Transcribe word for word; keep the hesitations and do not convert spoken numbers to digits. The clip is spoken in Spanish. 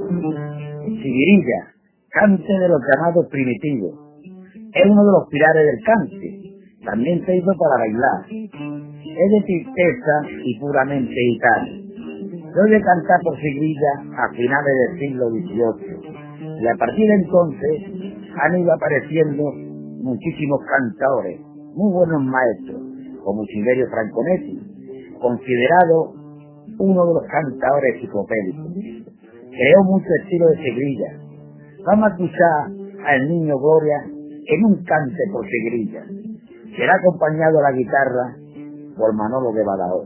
Siguirilla, cante de los llamados primitivos. Es uno de los pilares del cante. También se hizo para bailar. Es de tristeza y puramente gitano. Yo de cantar por Siguirilla a finales del siglo dieciocho. Y a partir de entonces han ido apareciendo muchísimos cantadores, muy buenos maestros, como Silverio Franconetti, considerado uno de los cantadores enciclopédicos. Creó mucho estilo de Siguirilla. Vamos a escuchar al Niño Gloria en un cante por Siguirilla. Será acompañado a la guitarra por Manolo de Badajoz.